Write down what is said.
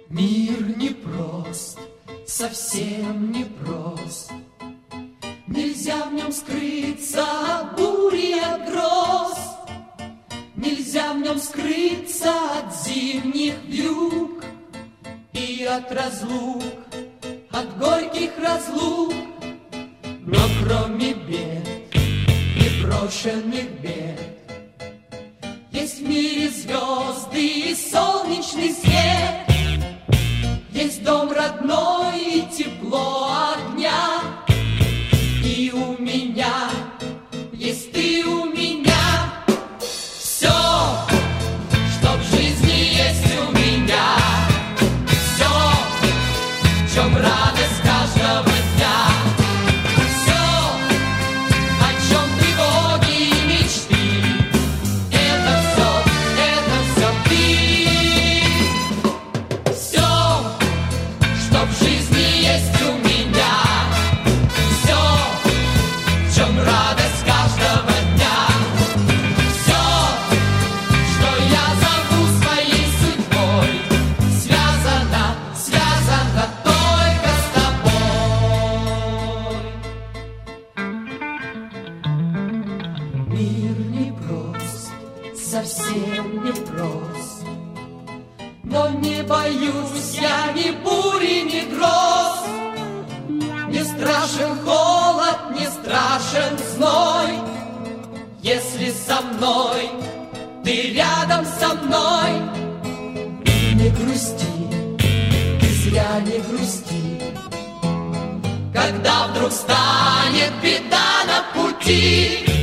Мир непрост, совсем непрост. Нельзя в нем скрыться от бури, от гроз. Нельзя в нем скрыться от зимних вьюг и от разлук, от горьких разлук. Но кроме бед, непрошенных бед, есть в мире звезды и солнечный свет. Есть дом родной и тепло огня. И у меня есть ты у меня. Все, что в жизни есть у меня. Все, в чем радость каждого дня. Все, о чем тревоги и мечты. Это все ты. Все, что в жизни есть у меня. Все, в чем радость каждого дня. Все, что я зову своей судьбой, связано только с тобой. Мир непрост, совсем непрост. Но не боюсь я ни бури, ни гроз. Не страшен холод, не страшен зной. Если со мной, ты рядом со мной. И не грусти, ты зря не грусти. Когда вдруг станет беда на пути,